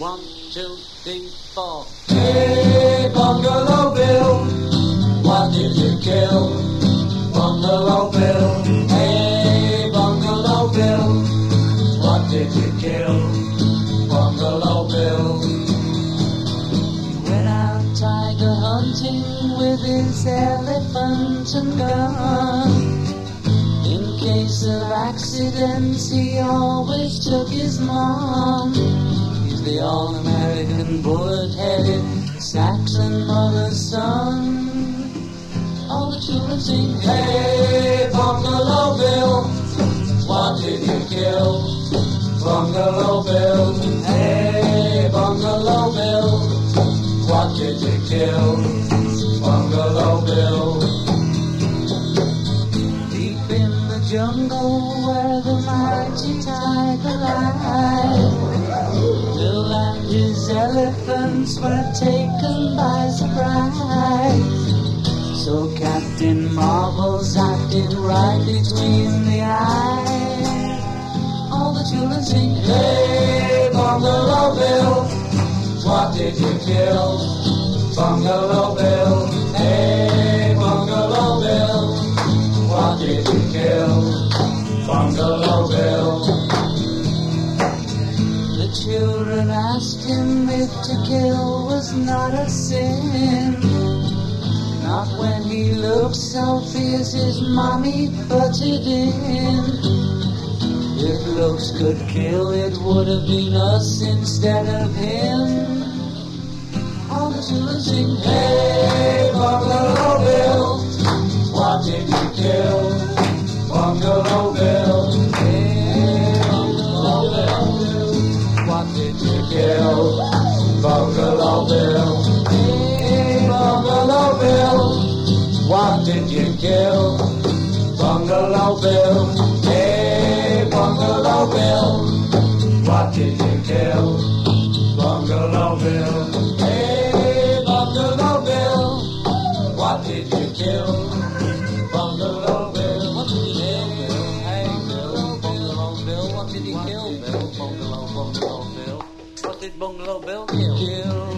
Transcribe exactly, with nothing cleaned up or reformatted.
One, two, three, four. Hey, Bungalow Bill, what did you kill? Bungalow Bill, hey, Bungalow Bill, what did you kill? Bungalow Bill. He went out tiger hunting with his elephant and gun. In case of accidents, he always took his mom. He's the all-American bullet-headed Saxon mother's son. All the children sing, hey, Bungalow Bill, what did you kill? Bungalow Bill, hey, Bungalow Bill, what did you kill? Bungalow Bill. Deep in the jungle where the mighty tiger lies, Bill and his elephants were taken by surprise. So Captain Marvel's acted right between the eyes. All the children sing, hey, Bungalow Bill, what did you kill? Bungalow Bill, hey, Bungalow Bill, what did you kill? Bungalow Bill. The children asked him if to kill was not a sin. Not when he looked so fierce his mommy butted in. If looks could kill, it would have been us instead of him. All the children sing, hey, Bungalow Bill, what did you kill? Bungalow Bill, hey, Bungalow Bill, what did you kill? Bungalow Bill, hey, Bungalow Bill, what did you kill? Bungalow Bill, hey, Bungalow Bill, what did you kill? Bungalow Bill, hey, Bungalow Bill, what did you kill? Bungalow Bill, what did you kill, Bill? Hey, Bill, Bungalow Bill, what did he kill, Bill? Bungalow, Bungalow Bill, what did Bungalow Bill kill? Kill